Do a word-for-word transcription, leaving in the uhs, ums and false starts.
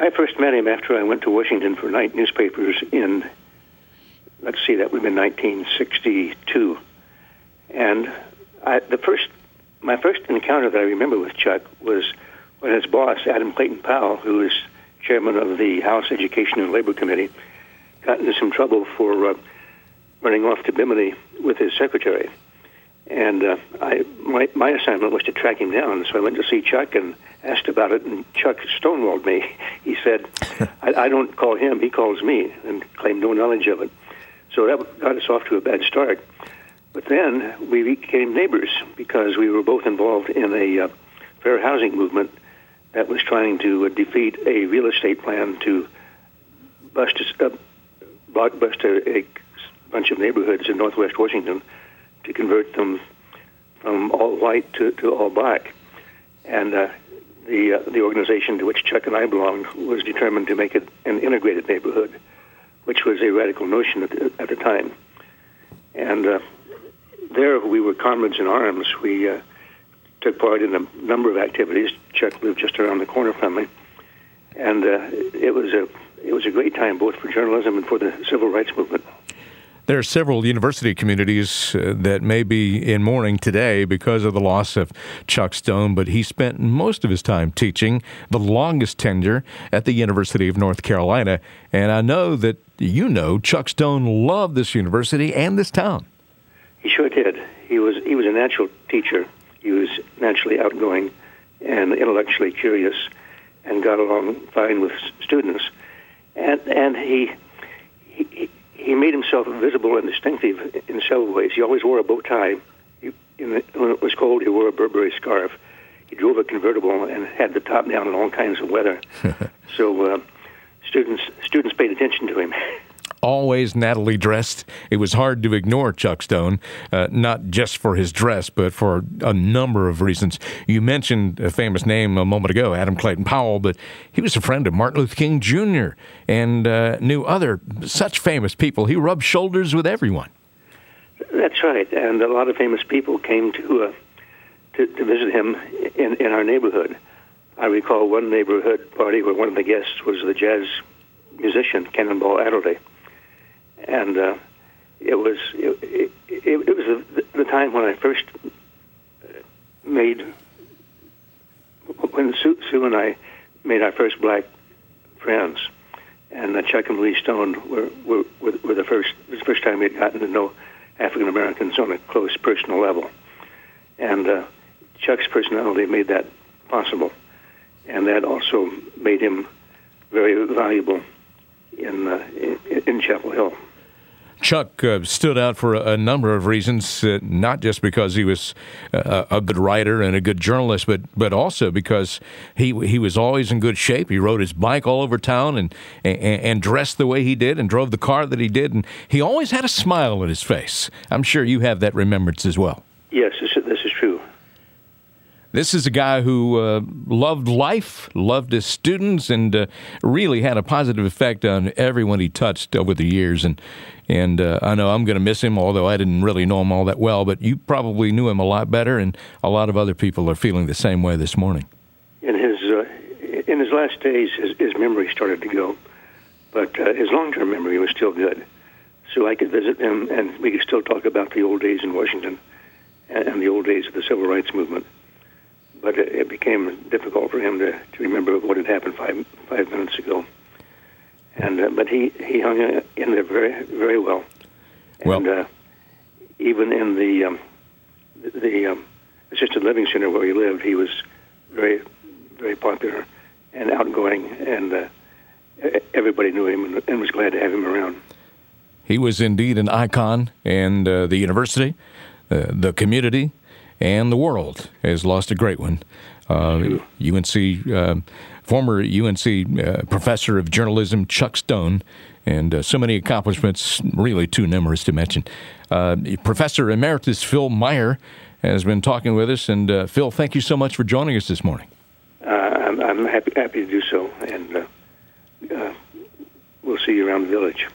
I first met him after I went to Washington for night newspapers in, let's see, that would have been nineteen sixty-two. And I, the first, my first encounter that I remember with Chuck was when his boss, Adam Clayton Powell, who is chairman of the House Education and Labor Committee, got into some trouble for uh, running off to Bimini with his secretary. And uh, I, my, my assignment was to track him down, so I went to see Chuck and asked about it, and Chuck stonewalled me. He said, I, I don't call him, he calls me, and claimed no knowledge of it. So that got us off to a bad start. But then we became neighbors because we were both involved in a uh, fair housing movement that was trying to uh, defeat a real estate plan to bust a, uh, blockbuster a bunch of neighborhoods in northwest Washington to convert them from all white to, to all black. And uh, the uh, the organization to which Chuck and I belonged was determined to make it an integrated neighborhood, which was a radical notion at the, at the time. And uh, there we were comrades in arms. We uh, took part in a number of activities. Chuck lived just around the corner from me. And uh, it was a it was a great time both for journalism and for the civil rights movement. There are several university communities uh, that may be in mourning today because of the loss of Chuck Stone, but he spent most of his time teaching, the longest tenure at the University of North Carolina. And I know that you know Chuck Stone loved this university and this town. He sure did. He was he was a natural teacher. He was naturally outgoing and intellectually curious and got along fine with students. And and he he he made himself visible and distinctive in several ways. He always wore a bow tie. He, in the, when it was cold, he wore a Burberry scarf. He drove a convertible and had the top down in all kinds of weather. so uh, students students paid attention to him. Always nattily dressed. It was hard to ignore Chuck Stone, uh, not just for his dress, but for a number of reasons. You mentioned a famous name a moment ago, Adam Clayton Powell, but he was a friend of Martin Luther King Junior and uh, knew other such famous people. He rubbed shoulders with everyone. That's right, and a lot of famous people came to uh, to, to visit him in, in our neighborhood. I recall one neighborhood party where one of the guests was the jazz musician Cannonball Adderley. And uh, it was it, it, it was the, the time when I first made when Sue, Sue and I made our first black friends, and uh, Chuck and Louise Stone were were, were, were the first it was the first time we had gotten to know African Americans on a close personal level, and uh, Chuck's personality made that possible, and that also made him very valuable in uh, in, in Chapel Hill. Chuck uh, stood out for a, a number of reasons, uh, not just because he was uh, a good writer and a good journalist, but but also because he he was always in good shape. He rode his bike all over town and, and and dressed the way he did and drove the car that he did, and he always had a smile on his face. I'm sure you have that remembrance as well. Yes, this is, this is true. This is a guy who uh, loved life, loved his students, and uh, really had a positive effect on everyone he touched over the years. And and uh, I know I'm going to miss him, although I didn't really know him all that well. But you probably knew him a lot better, and a lot of other people are feeling the same way this morning. In his uh, in his last days, his, his memory started to go, but uh, his long-term memory was still good. So I could visit him, and we could still talk about the old days in Washington and, and the old days of the civil rights movement. But it, it became difficult for him to, to remember what had happened five five minutes ago. And uh, but he, he hung in there very very well. And well, uh, even in the um, the um, assisted living center where he lived, he was very very popular and outgoing, and uh, everybody knew him and, and was glad to have him around. He was indeed an icon, and uh, the university, uh, the community, and the world has lost a great one. Uh, U N C, uh, former U N C uh, professor of journalism, Chuck Stone, and uh, so many accomplishments, really too numerous to mention. Uh, Professor Emeritus Phil Meyer has been talking with us, and uh, Phil, thank you so much for joining us this morning. Uh, I'm, I'm happy, happy to do so, and uh, uh, we'll see you around the village.